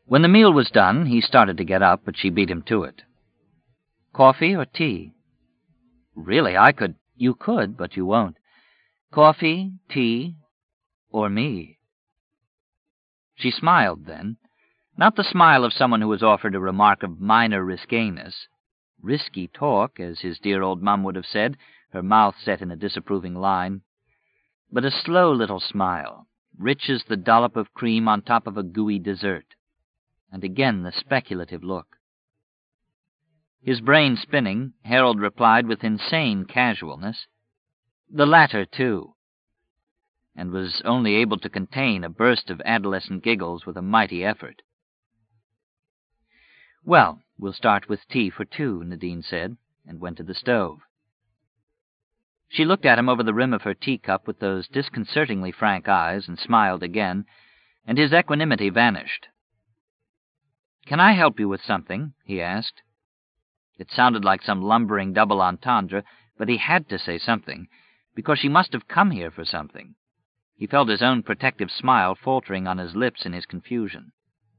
When the meal was done, he started to get up, but she beat him to it. "Coffee or tea?" "Really, I could—" "You could, but you won't. Coffee, tea, or me." She smiled then, not the smile of someone who has offered a remark of minor risquiness. Risky talk, as his dear old mum would have said, her mouth set in a disapproving line, but a slow little smile, rich as the dollop of cream on top of a gooey dessert, and again the speculative look. His brain spinning, Harold replied with insane casualness, "The latter, too," and was only able to contain a burst of adolescent giggles with a mighty effort. "Well, we'll start with tea for two," Nadine said, and went to the stove. She looked at him over the rim of her teacup with those disconcertingly frank eyes and smiled again, and his equanimity vanished. "Can I help you with something?" he asked. It sounded like some lumbering double entendre, but he had to say something, because she must have come here for something. He felt his own protective smile faltering on his lips in his confusion.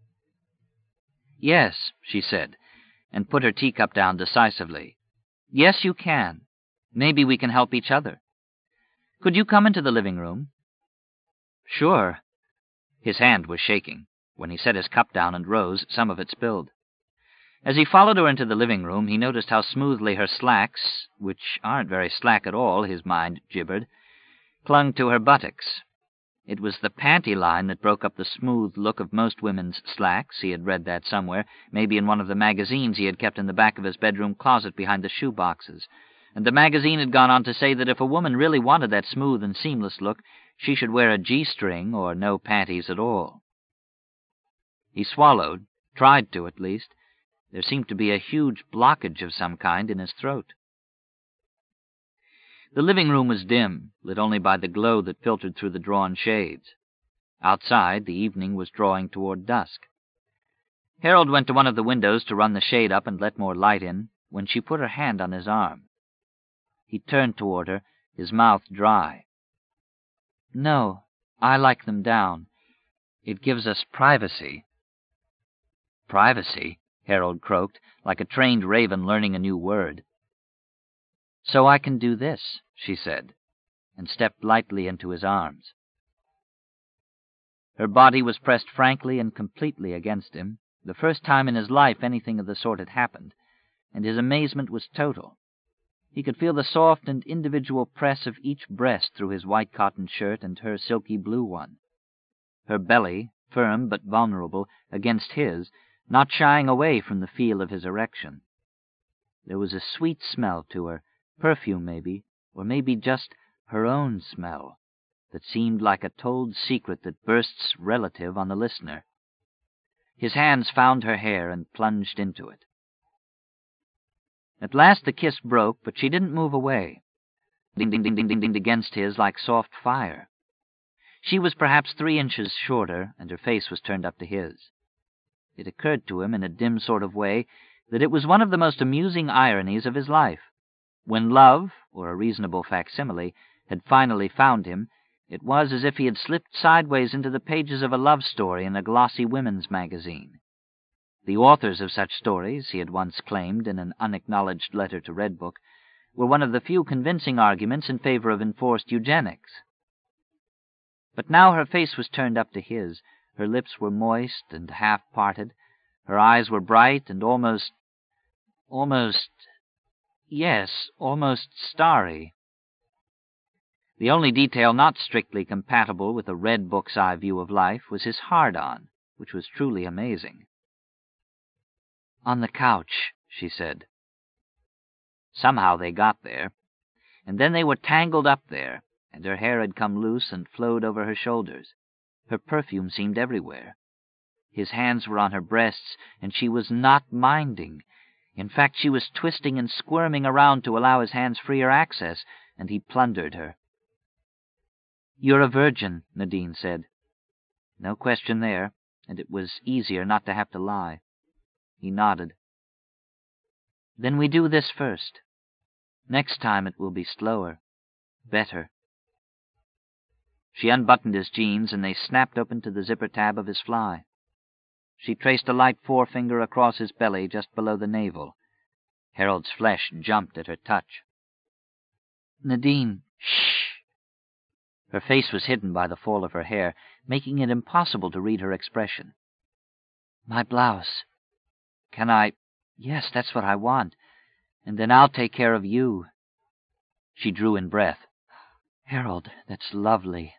"Yes," she said, and put her teacup down decisively. "Yes, you can. Maybe we can help each other. Could you come into the living room?" "Sure." His hand was shaking. When he set his cup down and rose, some of it spilled. As he followed her into the living room, he noticed how smoothly her slacks, which aren't very slack at all, his mind gibbered, clung to her buttocks. It was the panty line that broke up the smooth look of most women's slacks. He had read that somewhere, maybe in one of the magazines he had kept in the back of his bedroom closet behind the shoe boxes. And the magazine had gone on to say that if a woman really wanted that smooth and seamless look, she should wear a G-string or no panties at all. He swallowed, tried to at least. There seemed to be a huge blockage of some kind in his throat. The living room was dim, lit only by the glow that filtered through the drawn shades. Outside, the evening was drawing toward dusk. Harold went to one of the windows to run the shade up and let more light in, when she put her hand on his arm. He turned toward her, his mouth dry. "No, I like them down. It gives us privacy." "Privacy?" Harold croaked, like a trained raven learning a new word. "So I can do this," she said, and stepped lightly into his arms. Her body was pressed frankly and completely against him, the first time in his life anything of the sort had happened, and his amazement was total. He could feel the soft and individual press of each breast through his white cotton shirt and her silky blue one. Her belly, firm but vulnerable, against his, not shying away from the feel of his erection. There was a sweet smell to her, perfume maybe, or maybe just her own smell, that seemed like a told secret that bursts relative on the listener. His hands found her hair and plunged into it. At last the kiss broke, but she didn't move away, ding-ding-ding-ding-ding against his like soft fire. She was perhaps 3 inches shorter, and her face was turned up to his. It occurred to him in a dim sort of way that it was one of the most amusing ironies of his life. When love, or a reasonable facsimile, had finally found him, it was as if he had slipped sideways into the pages of a love story in a glossy women's magazine. The authors of such stories, he had once claimed in an unacknowledged letter to Redbook, were one of the few convincing arguments in favor of enforced eugenics. But now her face was turned up to his, her lips were moist and half-parted, her eyes were bright and almost starry. The only detail not strictly compatible with a Redbook's eye view of life was his hard-on, which was truly amazing. "On the couch," she said. Somehow they got there, and then they were tangled up there, and her hair had come loose and flowed over her shoulders. Her perfume seemed everywhere. His hands were on her breasts, and she was not minding. In fact, she was twisting and squirming around to allow his hands freer access, and he plundered her. "You're a virgin," Nadine said. No question there, and it was easier not to have to lie. He nodded. "Then we do this first. Next time it will be slower. Better." She unbuttoned his jeans, and they snapped open to the zipper tab of his fly. She traced a light forefinger across his belly just below the navel. Harold's flesh jumped at her touch. "Nadine, shh!" Her face was hidden by the fall of her hair, making it impossible to read her expression. "My blouse. Can I? Yes, that's what I want. And then I'll take care of you." She drew in breath. "Harold, that's lovely."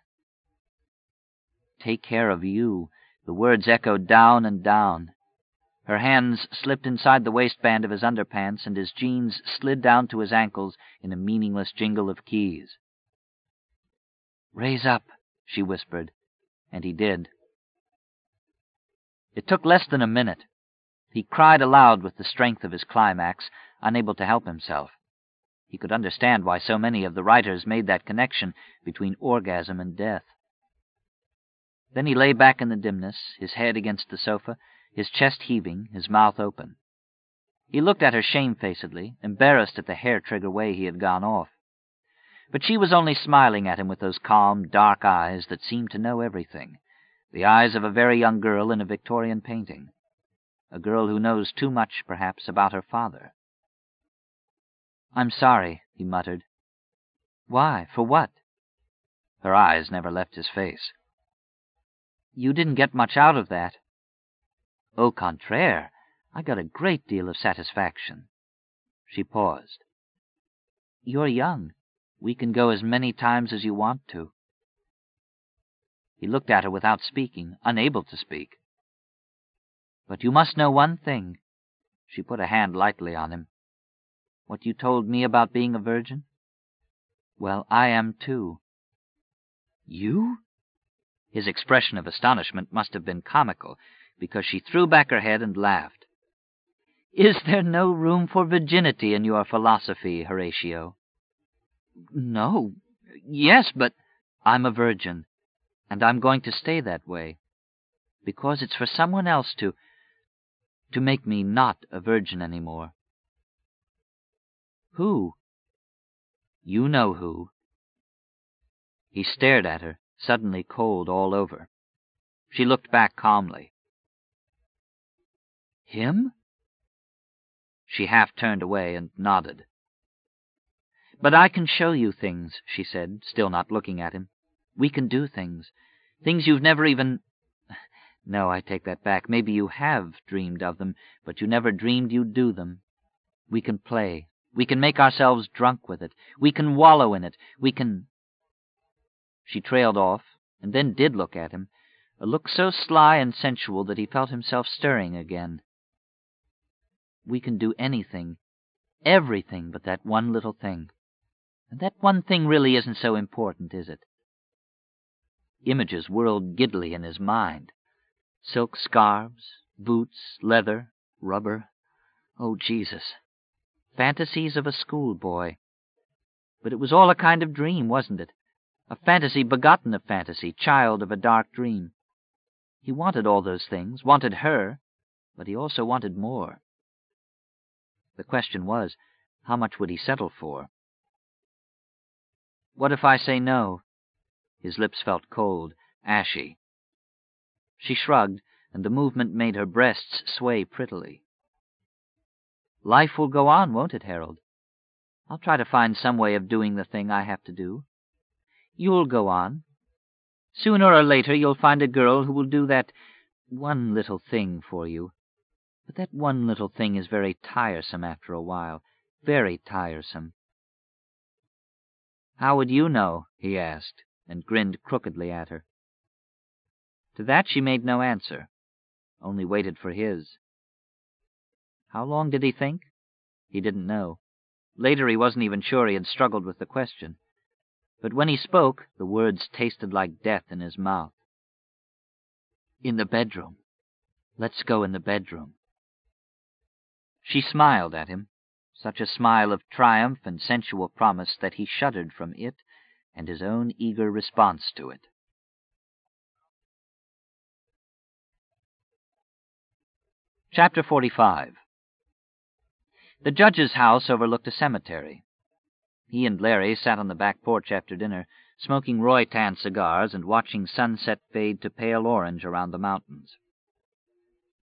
Take care of you. The words echoed down and down. Her hands slipped inside the waistband of his underpants, and his jeans slid down to his ankles in a meaningless jingle of keys. "Raise up," she whispered, and he did. It took less than a minute. He cried aloud with the strength of his climax, unable to help himself. He could understand why so many of the writers made that connection between orgasm and death. Then he lay back in the dimness, his head against the sofa, his chest heaving, his mouth open. He looked at her shamefacedly, embarrassed at the hair-trigger way he had gone off. But she was only smiling at him with those calm, dark eyes that seemed to know everything, the eyes of a very young girl in a Victorian painting, a girl who knows too much, perhaps, about her father. "I'm sorry," he muttered. "Why? For what?" Her eyes never left his face. "You didn't get much out of that." "Au contraire, I got a great deal of satisfaction." She paused. "You're young. We can go as many times as you want to." He looked at her without speaking, unable to speak. "But you must know one thing." She put a hand lightly on him. "What you told me about being a virgin? Well, I am too." "You?" His expression of astonishment must have been comical, because she threw back her head and laughed. "Is there no room for virginity in your philosophy, Horatio?" "No. Yes, but—" "I'm a virgin, and I'm going to stay that way, because it's for someone else to make me not a virgin anymore." "Who?" "You know who." He stared at her, suddenly cold all over. She looked back calmly. "Him?" She half turned away and nodded. "But I can show you things," she said, still not looking at him. "We can do things you've never even— No, I take that back. Maybe you have dreamed of them, but you never dreamed you'd do them. We can play. We can make ourselves drunk with it. We can wallow in it. We can—" She trailed off, and then did look at him, a look so sly and sensual that he felt himself stirring again. "We can do anything, everything but that one little thing. And that one thing really isn't so important, is it?" Images whirled giddily in his mind. Silk scarves, boots, leather, rubber. Oh, Jesus. Fantasies of a schoolboy. But it was all a kind of dream, wasn't it? A fantasy begotten of fantasy, child of a dark dream. He wanted all those things, wanted her, but he also wanted more. The question was, how much would he settle for? "What if I say no?" His lips felt cold, ashy. She shrugged, and the movement made her breasts sway prettily. "Life will go on, won't it, Harold? I'll try to find some way of doing the thing I have to do. You'll go on. Sooner or later you'll find a girl who will do that one little thing for you. But that one little thing is very tiresome after a while. Very tiresome." "How would you know?" he asked, and grinned crookedly at her. To that she made no answer, only waited for his. How long did he think? He didn't know. Later he wasn't even sure he had struggled with the question. But when he spoke, the words tasted like death in his mouth. "In the bedroom. Let's go in the bedroom." She smiled at him, such a smile of triumph and sensual promise that he shuddered from it and his own eager response to it. Chapter 45. The judge's house overlooked a cemetery. He and Larry sat on the back porch after dinner, smoking Roy-Tan cigars and watching sunset fade to pale orange around the mountains.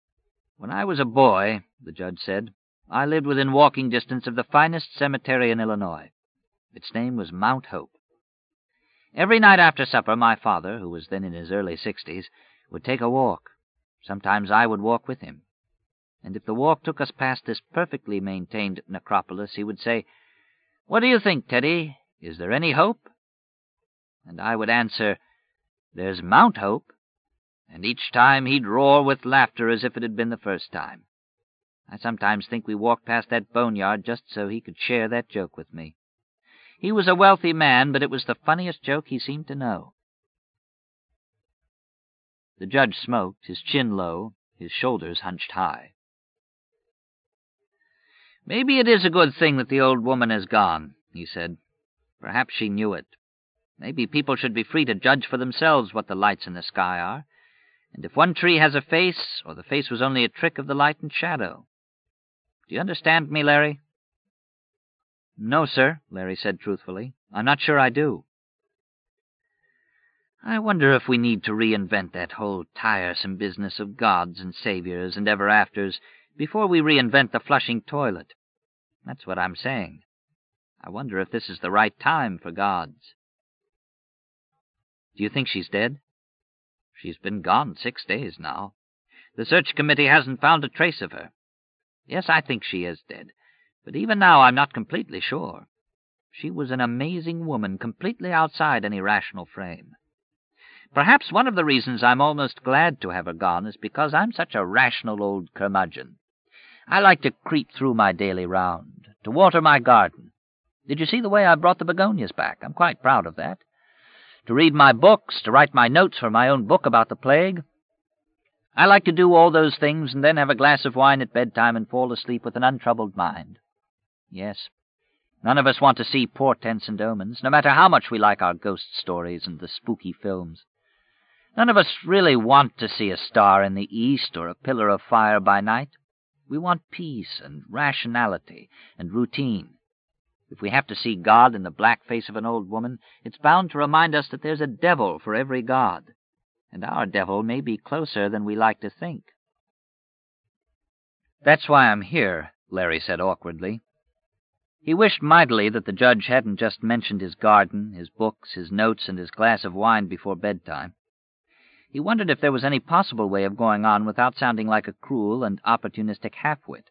"When I was a boy," the judge said, "I lived within walking distance of the finest cemetery in Illinois. Its name was Mount Hope. Every night after supper, my father, who was then in his early 60s, would take a walk. Sometimes I would walk with him. And if the walk took us past this perfectly maintained necropolis, he would say, 'What do you think, Teddy? Is there any hope?' And I would answer, 'There's Mount Hope.' And each time he'd roar with laughter as if it had been the first time. I sometimes think we walked past that boneyard just so he could share that joke with me. He was a wealthy man, but it was the funniest joke he seemed to know." The judge smoked, his chin low, his shoulders hunched high. "Maybe it is a good thing that the old woman has gone," he said. "Perhaps she knew it. Maybe people should be free to judge for themselves what the lights in the sky are, and if one tree has a face, or the face was only a trick of the light and shadow. Do you understand me, Larry?" "No, sir," Larry said truthfully. "I'm not sure I do." "I wonder if we need to reinvent that whole tiresome business of gods and saviors and ever-afters before we reinvent the flushing toilet. That's what I'm saying. I wonder if this is the right time for gods." "Do you think she's dead?" "She's been gone 6 days now. The search committee hasn't found a trace of her. Yes, I think she is dead, but even now I'm not completely sure. She was an amazing woman, completely outside any rational frame. Perhaps one of the reasons I'm almost glad to have her gone is because I'm such a rational old curmudgeon. I like to creep through my daily round, to water my garden. Did you see the way I brought the begonias back? I'm quite proud of that. To read my books, to write my notes for my own book about the plague. I like to do all those things and then have a glass of wine at bedtime and fall asleep with an untroubled mind. Yes, none of us want to see portents and omens, no matter how much we like our ghost stories and the spooky films. None of us really want to see a star in the east or a pillar of fire by night. We want peace and rationality and routine. If we have to see God in the black face of an old woman, it's bound to remind us that there's a devil for every god, and our devil may be closer than we like to think." "That's why I'm here," Larry said awkwardly. He wished mightily that the judge hadn't just mentioned his garden, his books, his notes, and his glass of wine before bedtime. He wondered if there was any possible way of going on without sounding like a cruel and opportunistic half-wit.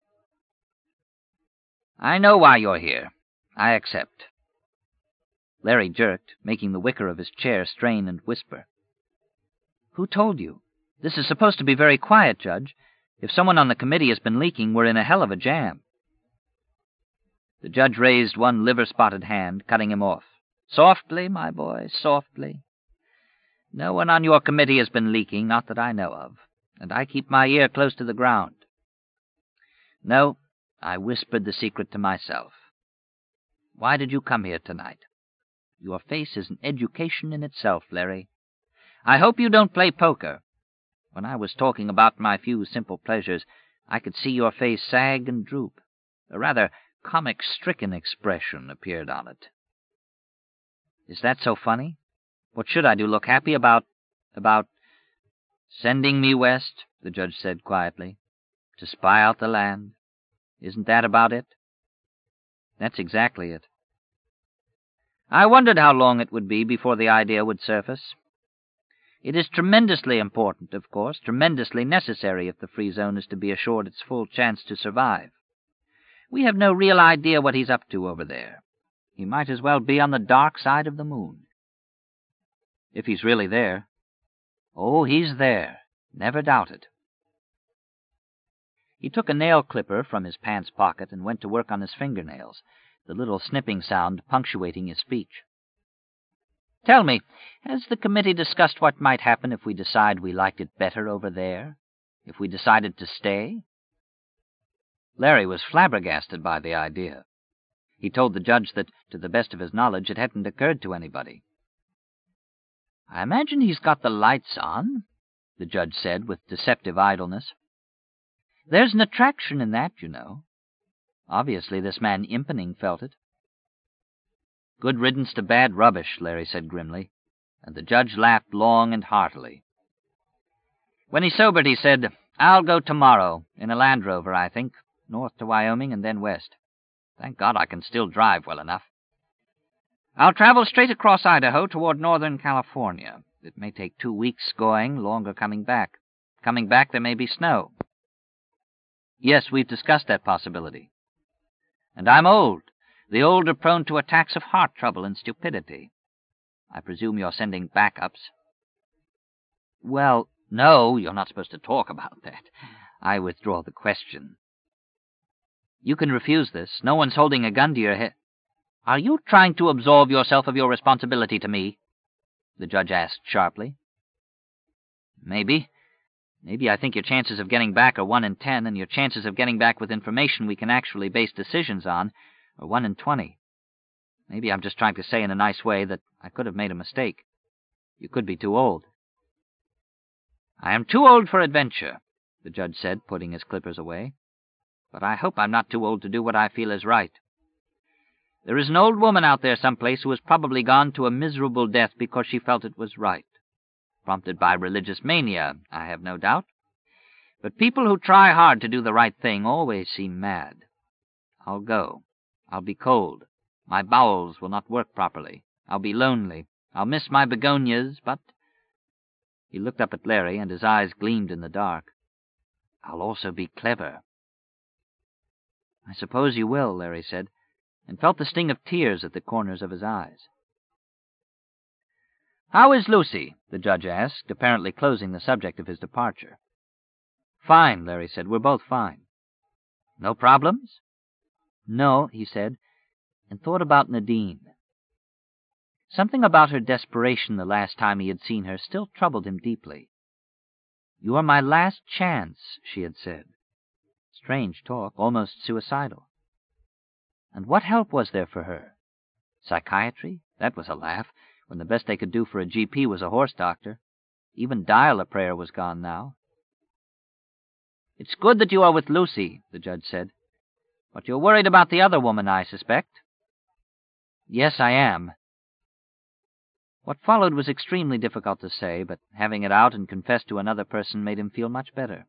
"I know why you're here. I accept." Larry jerked, making the wicker of his chair strain and whisper. "Who told you? This is supposed to be very quiet, Judge. If someone on the committee has been leaking, we're in a hell of a jam." The judge raised one liver-spotted hand, cutting him off. "Softly, my boy, softly. No one on your committee has been leaking, not that I know of, and I keep my ear close to the ground. No, I whispered the secret to myself. Why did you come here tonight? Your face is an education in itself, Larry. I hope you don't play poker. When I was talking about my few simple pleasures, I could see your face sag and droop. A rather comic-stricken expression appeared on it." "Is that so funny? What should I do, look happy about... "Sending me west," the judge said quietly, "to spy out the land. Isn't that about it?" "That's exactly it." I wondered how long it would be before the idea would surface. It is tremendously important, of course, tremendously necessary if the free zone is to be assured its full chance to survive. We have no real idea what he's up to over there. He might as well be on the dark side of the moon. If he's really there. Oh, he's there. Never doubt it. He took a nail clipper from his pants pocket and went to work on his fingernails, the little snipping sound punctuating his speech. "Tell me, has the committee discussed what might happen if we decide we liked it better over there? If we decided to stay?" Larry was flabbergasted by the idea. He told the judge that, to the best of his knowledge, it hadn't occurred to anybody. "I imagine he's got the lights on," the judge said with deceptive idleness. "There's an attraction in that, you know. Obviously this man Impening felt it." "Good riddance to bad rubbish," Larry said grimly, and the judge laughed long and heartily. When he sobered, he said, I'll go tomorrow, in a Land Rover, I think, north to Wyoming and then west. Thank God I can still drive well enough. I'll travel straight across Idaho toward northern California. It may take 2 weeks going, longer coming back. Coming back, there may be snow. Yes, we've discussed that possibility. And I'm old. The old are prone to attacks of heart trouble and stupidity. I presume you're sending backups. Well, no, you're not supposed to talk about that. I withdraw the question. You can refuse this. No one's holding a gun to your head. Are you trying to absolve yourself of your responsibility to me? The judge asked sharply. Maybe. Maybe I think your chances of getting back are 1 in 10, and your chances of getting back with information we can actually base decisions on are 1 in 20. Maybe I'm just trying to say in a nice way that I could have made a mistake. You could be too old. I am too old for adventure, the judge said, putting his clippers away. But I hope I'm not too old to do what I feel is right. There is an old woman out there someplace who has probably gone to a miserable death because she felt it was right. Prompted by religious mania, I have no doubt. But people who try hard to do the right thing always seem mad. I'll go. I'll be cold. My bowels will not work properly. I'll be lonely. I'll miss my begonias, but... He looked up at Larry, and his eyes gleamed in the dark. I'll also be clever. I suppose you will, Larry said, and felt the sting of tears at the corners of his eyes. How is Lucy? The judge asked, apparently closing the subject of his departure. Fine, Larry said. We're both fine. No problems? No, he said, and thought about Nadine. Something about her desperation the last time he had seen her still troubled him deeply. You are my last chance, she had said. Strange talk, almost suicidal. And what help was there for her? Psychiatry? That was a laugh, when the best they could do for a GP was a horse doctor. Even dial-a-prayer was gone now. It's good that you are with Lucy, the judge said. But you're worried about the other woman, I suspect. Yes, I am. What followed was extremely difficult to say, but having it out and confessed to another person made him feel much better.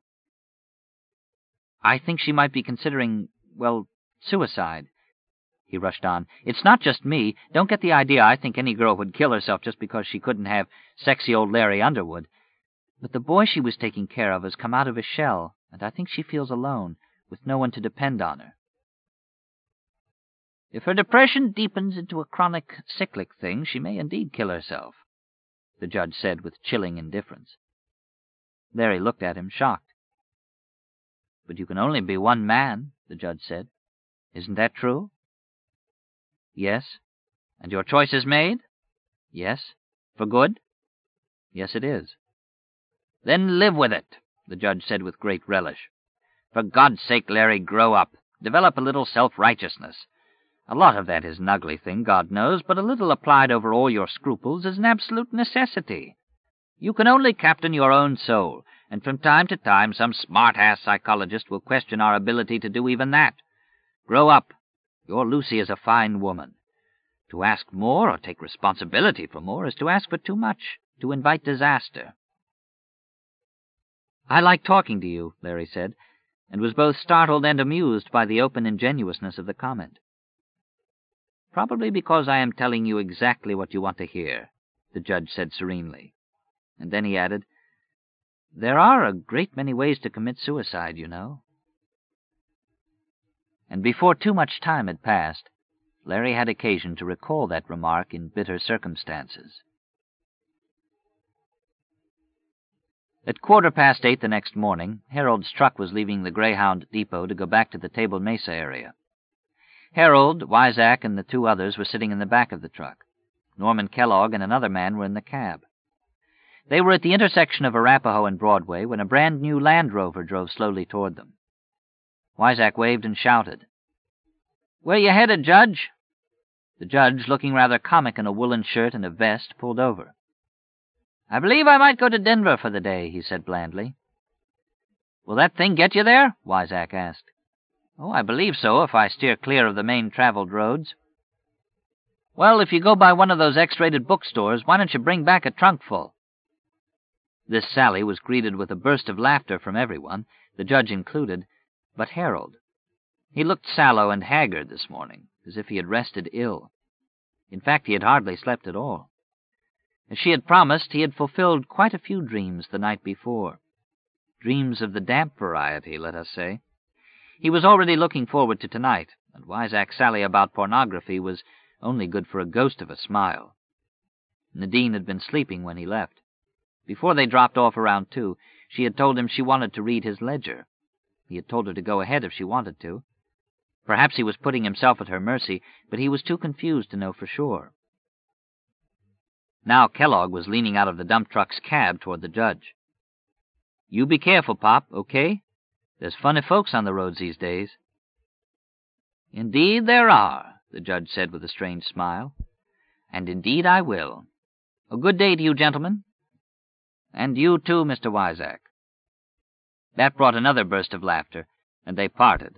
I think she might be considering, well, suicide. He rushed on. It's not just me. Don't get the idea I think any girl would kill herself just because she couldn't have sexy old Larry Underwood. But the boy she was taking care of has come out of his shell, and I think she feels alone, with no one to depend on her. If her depression deepens into a chronic, cyclic thing, she may indeed kill herself, the judge said with chilling indifference. Larry looked at him, shocked. But you can only be one man, the judge said. Isn't that true? Yes. And your choice is made? Yes. For good? Yes, it is. Then live with it, the judge said with great relish. For God's sake, Larry, grow up. Develop a little self-righteousness. A lot of that is an ugly thing, God knows, but a little applied over all your scruples is an absolute necessity. You can only captain your own soul, and from time to time some smart-ass psychologist will question our ability to do even that. Grow up. Your Lucy is a fine woman. To ask more or take responsibility for more is to ask for too much, to invite disaster. I like talking to you, Larry said, and was both startled and amused by the open ingenuousness of the comment. Probably because I am telling you exactly what you want to hear, the judge said serenely. And then he added, There are a great many ways to commit suicide, you know. And before too much time had passed, Larry had occasion to recall that remark in bitter circumstances. At 8:15 the next morning, Harold's truck was leaving the Greyhound depot to go back to the Table Mesa area. Harold, Wyzak, and the 2 others were sitting in the back of the truck. Norman Kellogg and another man were in the cab. They were at the intersection of Arapahoe and Broadway when a brand-new Land Rover drove slowly toward them. Wyzak waved and shouted, Where you headed, Judge? The judge, looking rather comic in a woolen shirt and a vest, pulled over. I believe I might go to Denver for the day, he said blandly. Will that thing get you there? Wyzak asked. Oh, I believe so, if I steer clear of the main traveled roads. Well, if you go by one of those X-rated bookstores, why don't you bring back a trunk full? This sally was greeted with a burst of laughter from everyone, the judge included, but Harold. He looked sallow and haggard this morning, as if he had rested ill. In fact, he had hardly slept at all. As she had promised, he had fulfilled quite a few dreams the night before. Dreams of the damp variety, let us say. He was already looking forward to tonight, and Weizak's sally about pornography was only good for a ghost of a smile. Nadine had been sleeping when he left. Before they dropped off around 2, she had told him she wanted to read his ledger. He had told her to go ahead if she wanted to. Perhaps he was putting himself at her mercy, but he was too confused to know for sure. Now Kellogg was leaning out of the dump truck's cab toward the judge. "You be careful, Pop, okay? There's funny folks on the roads these days." "Indeed there are," the judge said with a strange smile. "And indeed I will. A good day to you, gentlemen. And you too, Mr. Weizak." That brought another burst of laughter, and they parted.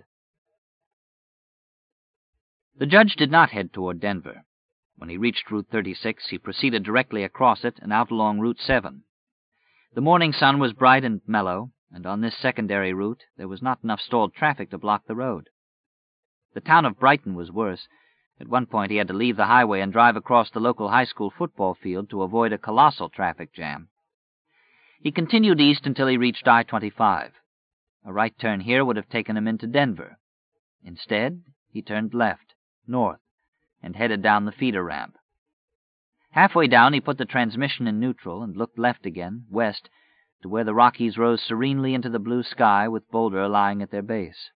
The judge did not head toward Denver. When he reached Route 36, he proceeded directly across it and out along Route 7. The morning sun was bright and mellow, and on this secondary route there was not enough stalled traffic to block the road. The town of Brighton was worse. At one point he had to leave the highway and drive across the local high school football field to avoid a colossal traffic jam. He continued east until he reached I-25. A right turn here would have taken him into Denver. Instead, he turned left, north, and headed down the feeder ramp. Halfway down, he put the transmission in neutral and looked left again, west, to where the Rockies rose serenely into the blue sky with Boulder lying at their base.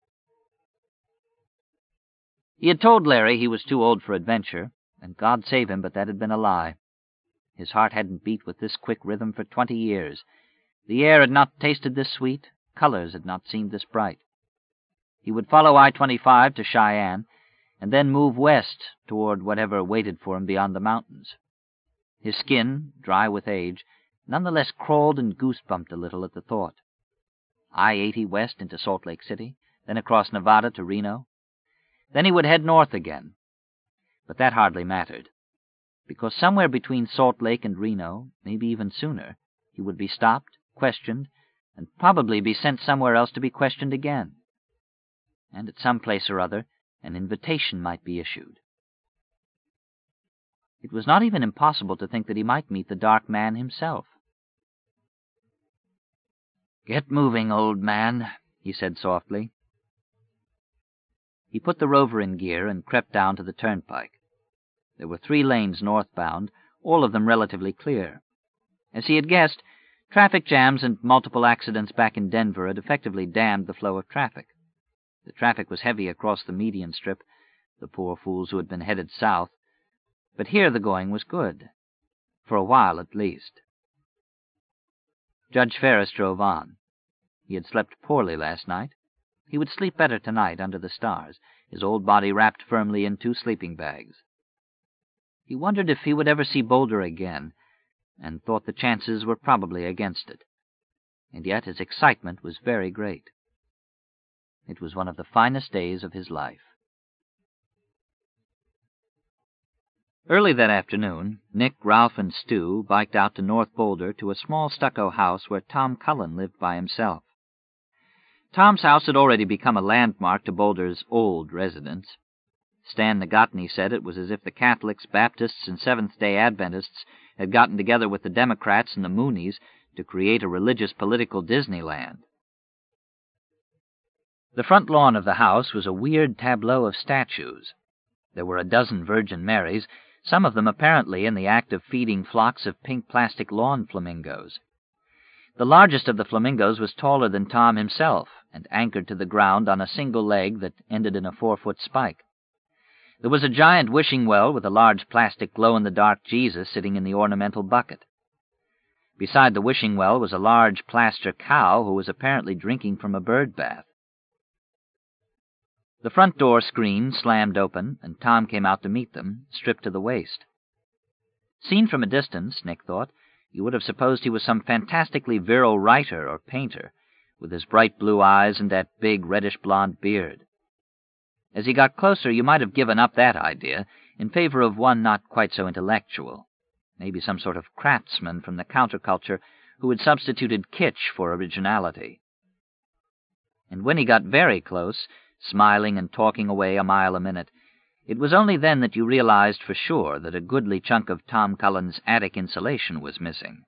He had told Larry he was too old for adventure, and God save him, but that had been a lie. His heart hadn't beat with this quick rhythm for 20 years. The air had not tasted this sweet, colors had not seemed this bright. He would follow I-25 to Cheyenne, and then move west toward whatever waited for him beyond the mountains. His skin, dry with age, nonetheless crawled and goose-bumped a little at the thought. I-80 west into Salt Lake City, then across Nevada to Reno. Then he would head north again. But that hardly mattered, because somewhere between Salt Lake and Reno, maybe even sooner, he would be stopped, questioned, and probably be sent somewhere else to be questioned again. And at some place or other, an invitation might be issued. It was not even impossible to think that he might meet the Dark Man himself. "Get moving, old man," he said softly. He put the Rover in gear and crept down to the turnpike. There were 3 lanes northbound, all of them relatively clear. As he had guessed, traffic jams and multiple accidents back in Denver had effectively dammed the flow of traffic. The traffic was heavy across the median strip, the poor fools who had been headed south, but here the going was good, for a while at least. Judge Ferris drove on. He had slept poorly last night. He would sleep better tonight under the stars, his old body wrapped firmly in 2 sleeping bags. He wondered if he would ever see Boulder again, and thought the chances were probably against it. And yet his excitement was very great. It was one of the finest days of his life. Early that afternoon, Nick, Ralph, and Stu biked out to North Boulder to a small stucco house where Tom Cullen lived by himself. Tom's house had already become a landmark to Boulder's old residents. Stan Nagotny said it was as if the Catholics, Baptists, and Seventh-day Adventists had gotten together with the Democrats and the Moonies to create a religious political Disneyland. The front lawn of the house was a weird tableau of statues. There were a dozen Virgin Marys, some of them apparently in the act of feeding flocks of pink plastic lawn flamingos. The largest of the flamingos was taller than Tom himself and anchored to the ground on a single leg that ended in a 4-foot spike. There was a giant wishing well with a large plastic glow-in-the-dark Jesus sitting in the ornamental bucket. Beside the wishing well was a large plaster cow who was apparently drinking from a bird bath. The front door screen slammed open, and Tom came out to meet them, stripped to the waist. Seen from a distance, Nick thought, you would have supposed he was some fantastically virile writer or painter, with his bright blue eyes and that big reddish-blonde beard. As he got closer, you might have given up that idea in favor of one not quite so intellectual, maybe some sort of craftsman from the counterculture who had substituted kitsch for originality. And when he got very close, smiling and talking away a mile a minute, it was only then that you realized for sure that a goodly chunk of Tom Cullen's attic insulation was missing.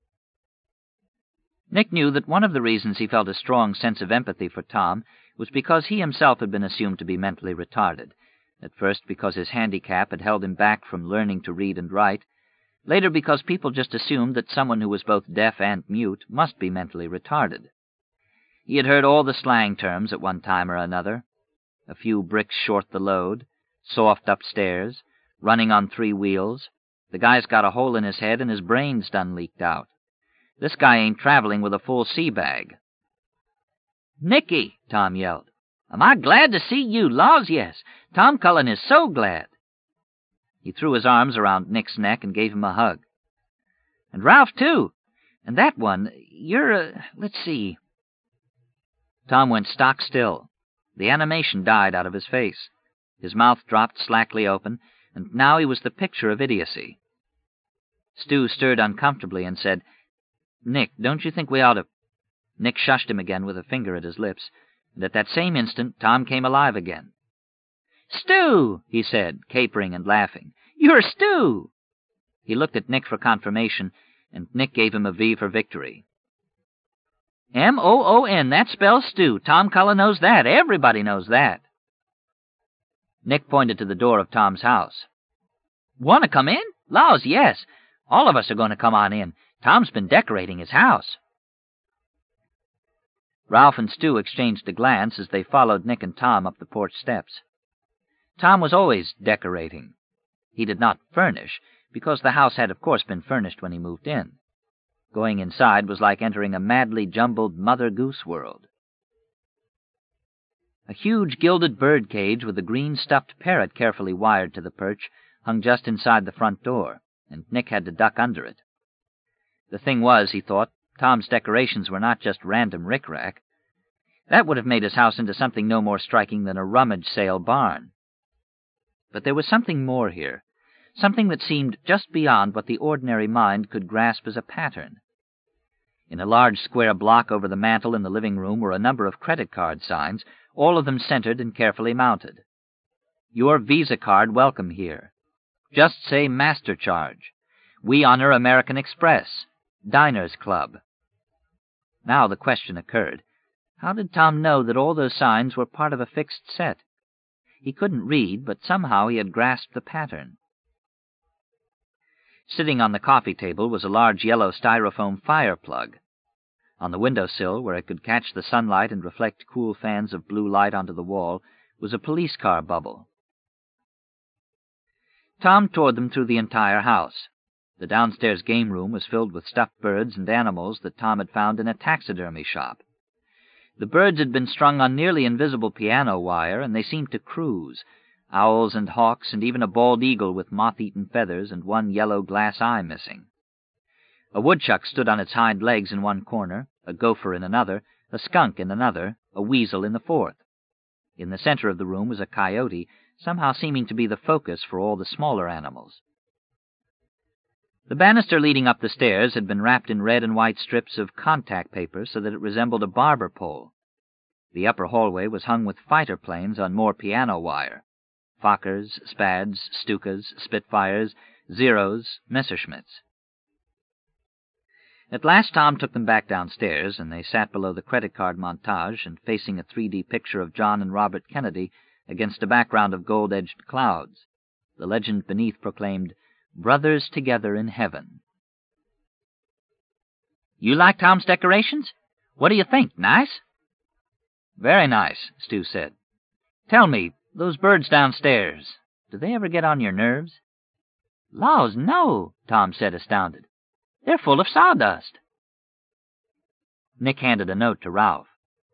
Nick knew that one of the reasons he felt a strong sense of empathy for Tom was because he himself had been assumed to be mentally retarded, at first because his handicap had held him back from learning to read and write, later because people just assumed that someone who was both deaf and mute must be mentally retarded. He had heard all the slang terms at one time or another: a few bricks short the load, soft upstairs, running on 3 wheels, the guy's got a hole in his head and his brain's done leaked out. This guy ain't traveling with a full sea bag. "Nicky," Tom yelled, "am I glad to see you? Laws, yes. Tom Cullen is so glad." He threw his arms around Nick's neck and gave him a hug. "And Ralph, too. And that one, let's see." Tom went stock still. The animation died out of his face. His mouth dropped slackly open, and now he was the picture of idiocy. Stu stirred uncomfortably and said, "Nick, don't you think we ought to—" Nick shushed him again with a finger at his lips, and at that same instant Tom came alive again. "Stu!" he said, capering and laughing. "You're Stu!" He looked at Nick for confirmation, and Nick gave him a V for victory. "M-O-O-N, that spells Stu. Tom Cullen knows that. Everybody knows that." Nick pointed to the door of Tom's house. "Want to come in? Laws, yes. All of us are going to come on in. Tom's been decorating his house." Ralph and Stu exchanged a glance as they followed Nick and Tom up the porch steps. Tom was always decorating. He did not furnish, because the house had of course been furnished when he moved in. Going inside was like entering a madly jumbled Mother Goose world. A huge gilded bird cage with a green stuffed parrot carefully wired to the perch hung just inside the front door, and Nick had to duck under it. The thing was, he thought, Tom's decorations were not just random rick-rack. That would have made his house into something no more striking than a rummage sale barn. But there was something more here, something that seemed just beyond what the ordinary mind could grasp as a pattern. In a large square block over the mantel in the living room were a number of credit card signs, all of them centered and carefully mounted. "Your Visa card welcome here." "Just say Master Charge." "We honor American Express." "Diners Club." Now the question occurred. How did Tom know that all those signs were part of a fixed set? He couldn't read, but somehow he had grasped the pattern. Sitting on the coffee table was a large yellow styrofoam fire plug. On the windowsill, where it could catch the sunlight and reflect cool fans of blue light onto the wall, was a police car bubble. Tom toured them through the entire house. The downstairs game room was filled with stuffed birds and animals that Tom had found in a taxidermy shop. The birds had been strung on nearly invisible piano wire, and they seemed to cruise. Owls and hawks, and even a bald eagle with moth-eaten feathers and one yellow glass eye missing. A woodchuck stood on its hind legs in one corner, a gopher in another, a skunk in another, a weasel in the fourth. In the center of the room was a coyote, somehow seeming to be the focus for all the smaller animals. The banister leading up the stairs had been wrapped in red and white strips of contact paper so that it resembled a barber pole. The upper hallway was hung with fighter planes on more piano wire. Fokkers, Spads, Stukas, Spitfires, Zeros, Messerschmitts. At last Tom took them back downstairs, and they sat below the credit card montage and facing a 3D picture of John and Robert Kennedy against a background of gold-edged clouds. The legend beneath proclaimed, "Brothers together in heaven." "You like Tom's decorations? What do you think? Nice?" "Very nice," Stu said. "Tell me, those birds downstairs, do they ever get on your nerves?" "Laws, no," Tom said, astounded. "They're full of sawdust." Nick handed a note to Ralph.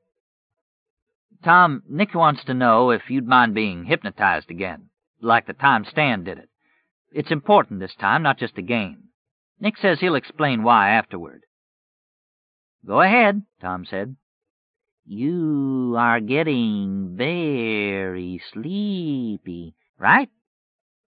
"Tom, Nick wants to know if you'd mind being hypnotized again, like the time Stan did it. It's important this time, not just a game. Nick says he'll explain why afterward." "Go ahead," Tom said. "You are getting very sleepy, right?"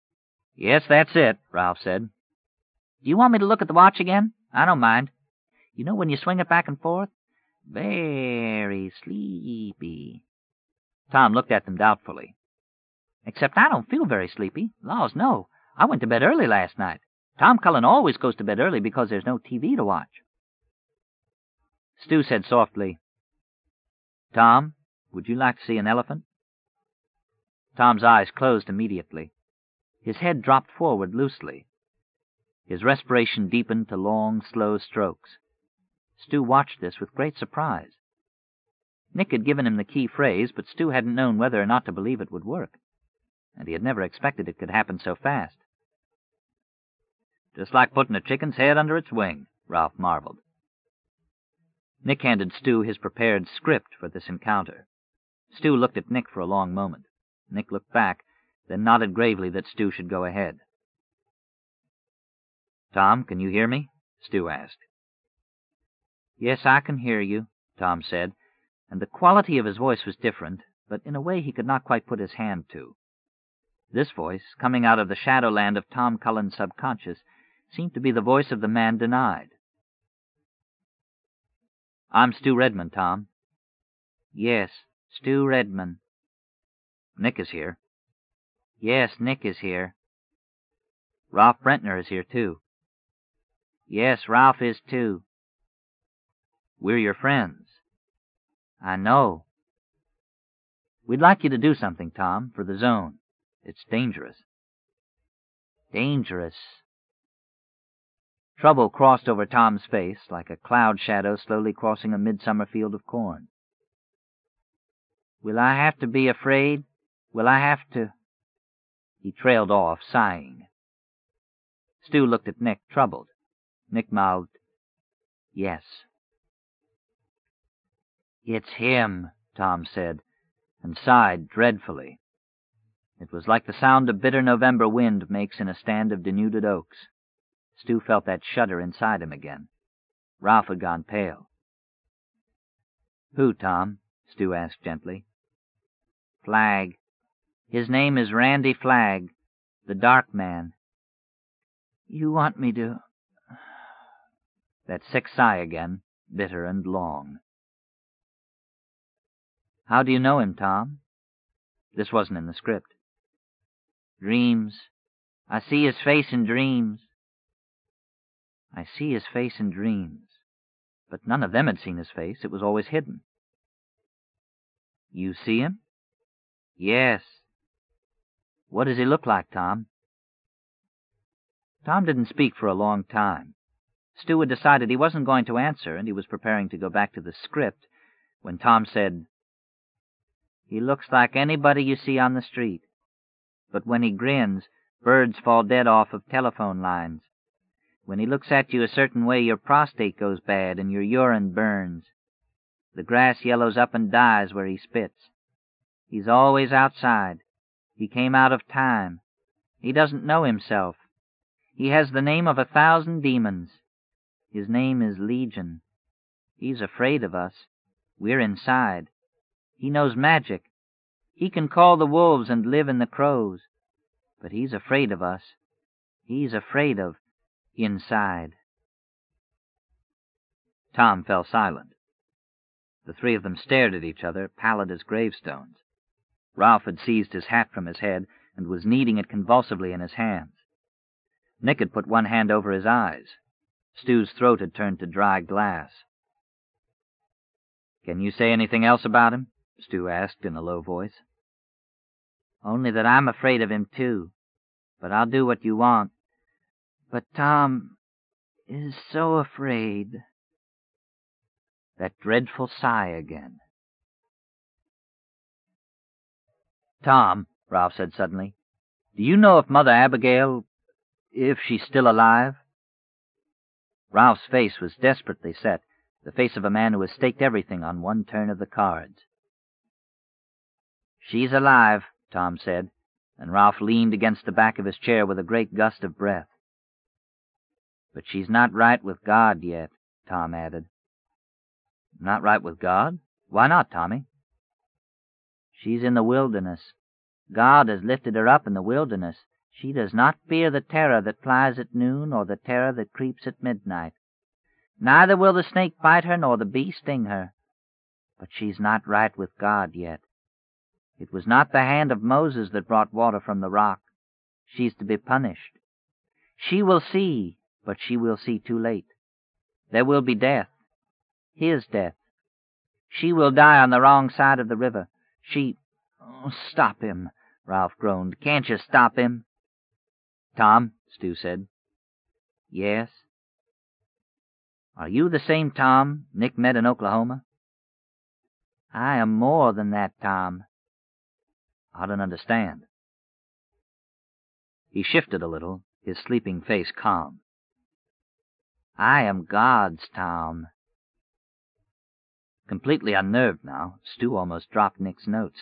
"Yes, that's it," Ralph said. "Do you want me to look at the watch again? I don't mind." You know when you swing it back and forth? Very sleepy. Tom looked at them doubtfully. Except I don't feel very sleepy. Laws, no. I went to bed early last night. Tom Cullen always goes to bed early because there's no TV to watch. Stu said softly, Tom, would you like to see an elephant? Tom's eyes closed immediately. His head dropped forward loosely. His respiration deepened to long, slow strokes. Stu watched this with great surprise. Nick had given him the key phrase, but Stu hadn't known whether or not to believe it would work, and he had never expected it could happen so fast. Just like putting a chicken's head under its wing, Ralph marveled. Nick handed Stu his prepared script for this encounter. Stu looked at Nick for a long moment. Nick looked back, then nodded gravely that Stu should go ahead. Tom, can you hear me? Stu asked. Yes, I can hear you, Tom said, and the quality of his voice was different, but in a way he could not quite put his hand to. This voice, coming out of the shadowland of Tom Cullen's subconscious, seemed to be the voice of the man denied. I'm Stu Redmond, Tom. Yes, Stu Redmond. Nick is here. Yes, Nick is here. Ralph Brentner is here, too. Yes, Ralph is, too. We're your friends. I know. We'd like you to do something, Tom, for the Zone. It's dangerous. Dangerous. Trouble crossed over Tom's face like a cloud shadow slowly crossing a midsummer field of corn. Will I have to be afraid? Will I have to... He trailed off, sighing. Stu looked at Nick, troubled. Nick mouthed, Yes. It's him, Tom said, and sighed dreadfully. It was like the sound a bitter November wind makes in a stand of denuded oaks. Stu felt that shudder inside him again. Ralph had gone pale. Who, Tom? Stu asked gently. Flagg. His name is Randy Flagg, the Dark Man. You want me to... That sick sigh again, bitter and long. How do you know him, Tom? This wasn't in the script. Dreams. I see his face in dreams. I see his face in dreams. But none of them had seen his face. It was always hidden. You see him? Yes. What does he look like, Tom? Tom didn't speak for a long time. Stu had decided he wasn't going to answer, and he was preparing to go back to the script, when Tom said, He looks like anybody you see on the street. But when he grins, birds fall dead off of telephone lines. When he looks at you a certain way, your prostate goes bad and your urine burns. The grass yellows up and dies where he spits. He's always outside. He came out of time. He doesn't know himself. He has the name of 1,000 demons. His name is Legion. He's afraid of us. We're inside. He knows magic. He can call the wolves and live in the crows. But he's afraid of us. He's afraid of inside. Tom fell silent. The three of them stared at each other, pallid as gravestones. Ralph had seized his hat from his head and was kneading it convulsively in his hands. Nick had put one hand over his eyes. Stu's throat had turned to dry glass. Can you say anything else about him? Stu asked in a low voice. Only that I'm afraid of him, too. But I'll do what you want. But Tom is so afraid. That dreadful sigh again. Tom, Ralph said suddenly, do you know if Mother Abigail, if she's still alive? Ralph's face was desperately set, the face of a man who has staked everything on one turn of the cards. She's alive, Tom said, and Ralph leaned against the back of his chair with a great gust of breath. But she's not right with God yet, Tom added. Not right with God? Why not, Tommy? She's in the wilderness. God has lifted her up in the wilderness. She does not fear the terror that flies at noon or the terror that creeps at midnight. Neither will the snake bite her nor the bee sting her. But she's not right with God yet. It was not the hand of Moses that brought water from the rock. She's to be punished. She will see, but she will see too late. There will be death. His death. She will die on the wrong side of the river. Oh, stop him, Ralph groaned. Can't you stop him? Tom, Stu said. Yes? Are you the same Tom Nick met in Oklahoma? I am more than that, Tom. I don't understand. He shifted a little, his sleeping face calm. I am God's Tom. Completely unnerved now, Stu almost dropped Nick's notes.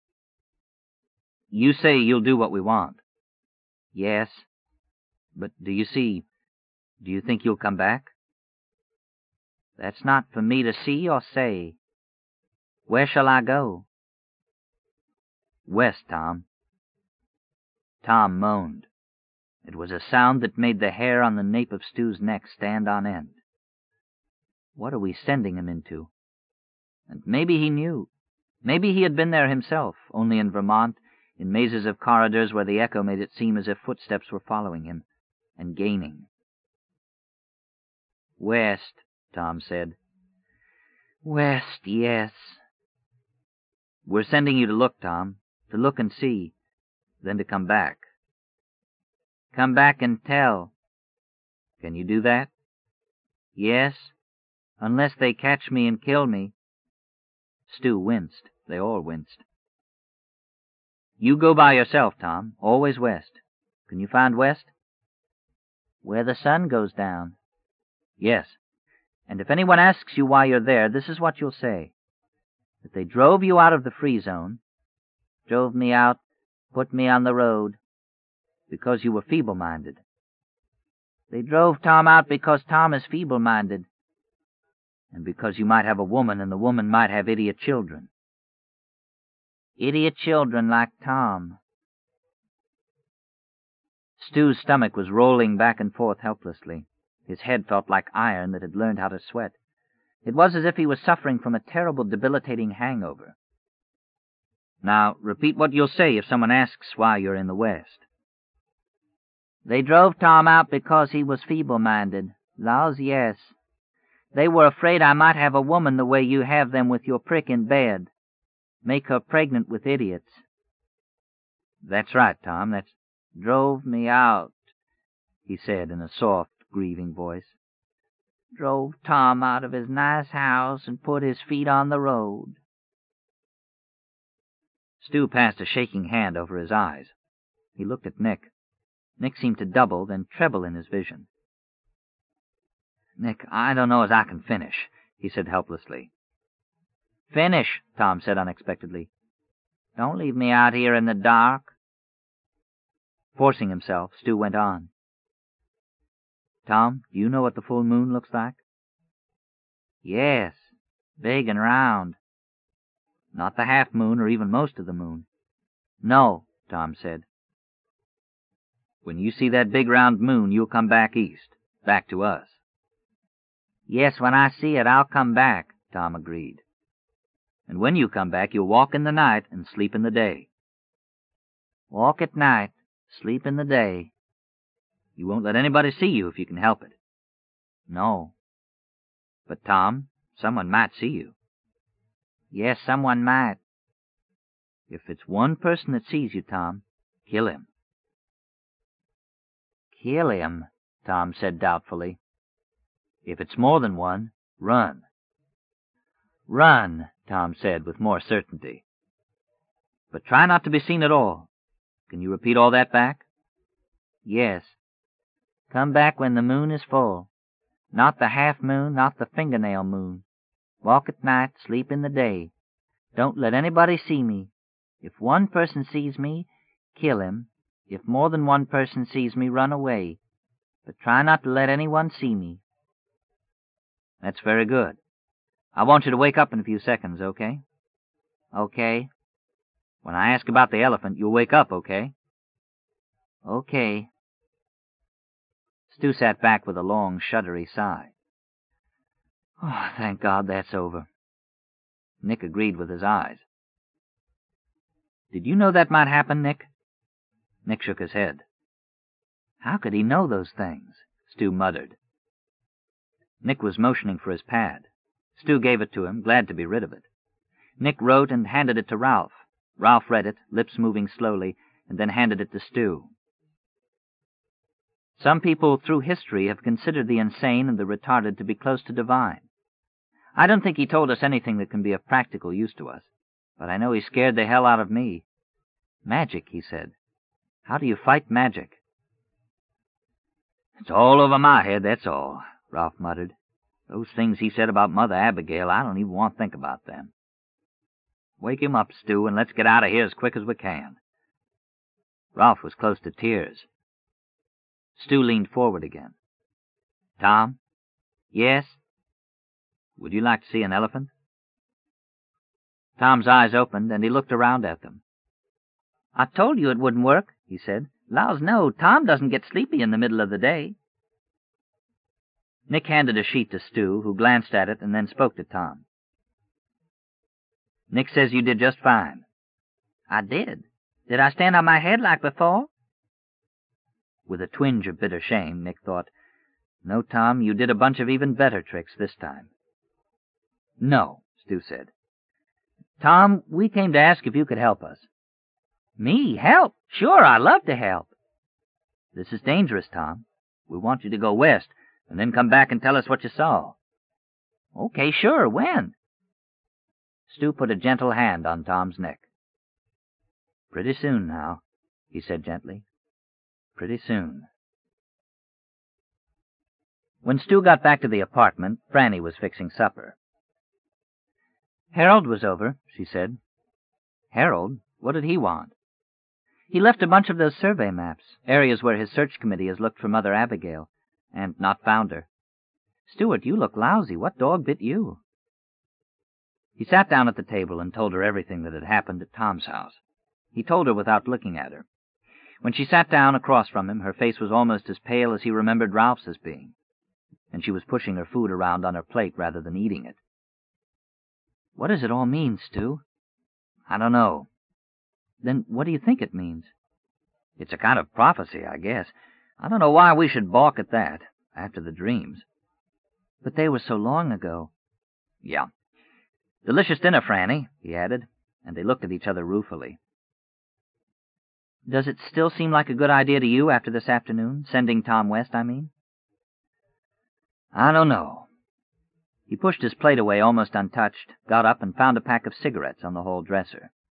You say you'll do what we want. Yes. But do you think you'll come back? That's not for me to see or say. Where shall I go? West, Tom. Tom moaned. It was a sound that made the hair on the nape of Stu's neck stand on end. What are we sending him into? And maybe he knew. Maybe he had been there himself, only in Vermont, in mazes of corridors where the echo made it seem as if footsteps were following him, and gaining. West, Tom said. West, yes. We're sending you to look, Tom, to look and see, then to come back. Come back and tell. Can you do that? Yes, unless they catch me and kill me. Stu winced. They all winced. You go by yourself, Tom, always west. Can you find west? Where the sun goes down. Yes, and if anyone asks you why you're there, this is what you'll say. That they drove you out of the free zone, drove me out, put me on the road, because you were feeble-minded. They drove Tom out because Tom is feeble-minded, and because you might have a woman and the woman might have idiot children. Idiot children like Tom. Stu's stomach was rolling back and forth helplessly. His head felt like iron that had learned how to sweat. It was as if he was suffering from a terrible, debilitating hangover. Now, repeat what you'll say if someone asks why you're in the West. They drove Tom out because he was feeble-minded. Laws, yes. They were afraid I might have a woman the way you have them with your prick in bed. Make her pregnant with idiots. That's right, Tom, that's... Drove me out, he said in a soft, grieving voice. Drove Tom out of his nice house and put his feet on the road. Stu passed a shaking hand over his eyes. He looked at Nick. Nick seemed to double, then treble in his vision. Nick, I don't know as I can finish, he said helplessly. Finish, Tom said unexpectedly. Don't leave me out here in the dark. Forcing himself, Stu went on. Tom, do you know what the full moon looks like? Yes, big and round. Not the half moon or even most of the moon. No, Tom said. When you see that big round moon, you'll come back east, back to us. Yes, when I see it, I'll come back, Tom agreed. And when you come back, you'll walk in the night and sleep in the day. Walk at night, sleep in the day. You won't let anybody see you if you can help it. No. But, Tom, someone might see you. Yes, someone might. If it's one person that sees you, Tom, kill him. Kill him, Tom said doubtfully. If it's more than one, run. Run, Tom said with more certainty. But try not to be seen at all. Can you repeat all that back? Yes. Come back when the moon is full. Not the half moon, not the fingernail moon. Walk at night, sleep in the day. Don't let anybody see me. If one person sees me, kill him. If more than one person sees me, run away. But try not to let anyone see me. That's very good. I want you to wake up in a few seconds, okay? Okay. When I ask about the elephant, you'll wake up, okay? Okay. Stu sat back with a long, shuddery sigh. Oh, thank God that's over. Nick agreed with his eyes. Did you know that might happen, Nick? Nick shook his head. How could he know those things? Stu muttered. Nick was motioning for his pad. Stu gave it to him, glad to be rid of it. Nick wrote and handed it to Ralph. Ralph read it, lips moving slowly, and then handed it to Stu. Some people through history have considered the insane and the retarded to be close to divine. I don't think he told us anything that can be of practical use to us, but I know he scared the hell out of me. Magic, he said. How do you fight magic? It's all over my head, that's all, Ralph muttered. Those things he said about Mother Abigail, I don't even want to think about them. Wake him up, Stu, and let's get out of here as quick as we can. Ralph was close to tears. Stu leaned forward again. Tom? Yes? Would you like to see an elephant? Tom's eyes opened, and he looked around at them. I told you it wouldn't work, he said. Laws, no, Tom doesn't get sleepy in the middle of the day. Nick handed a sheet to Stu, who glanced at it and then spoke to Tom. Nick says you did just fine. I did. Did I stand on my head like before? With a twinge of bitter shame, Nick thought, No, Tom, you did a bunch of even better tricks this time. No, Stu said. Tom, we came to ask if you could help us. Me? Help? Sure, I'd love to help. This is dangerous, Tom. We want you to go west, and then come back and tell us what you saw. Okay, sure. When? Stu put a gentle hand on Tom's neck. Pretty soon now, he said gently. Pretty soon. When Stu got back to the apartment, Franny was fixing supper. Harold was over, she said. Harold? What did he want? He left a bunch of those survey maps, areas where his search committee has looked for Mother Abigail, and not found her. Stuart, you look lousy. What dog bit you? He sat down at the table and told her everything that had happened at Tom's house. He told her without looking at her. When she sat down across from him, her face was almost as pale as he remembered Ralph's as being, and she was pushing her food around on her plate rather than eating it. What does it all mean, Stu? I don't know. Then what do you think it means? It's a kind of prophecy, I guess. I don't know why we should balk at that, after the dreams. But they were so long ago. Yeah. Delicious dinner, Franny, he added, and they looked at each other ruefully. Does it still seem like a good idea to you after this afternoon? Sending Tom west, I mean? I don't know. He pushed his plate away almost untouched, got up and found a pack of cigarettes on the hall dresser.